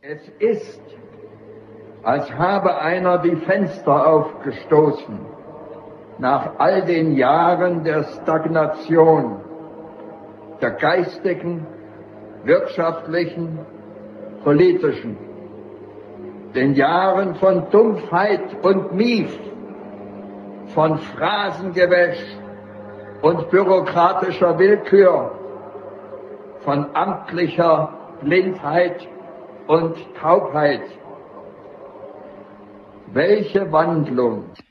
Es ist, als habe einer die Fenster aufgestoßen nach all den Jahren der Stagnation, der geistigen, wirtschaftlichen, politischen, den Jahren von Dumpfheit und Mief, von Phrasengewäsch und bürokratischer Willkür, von amtlicher Blindheit und Taubheit. Welche Wandlung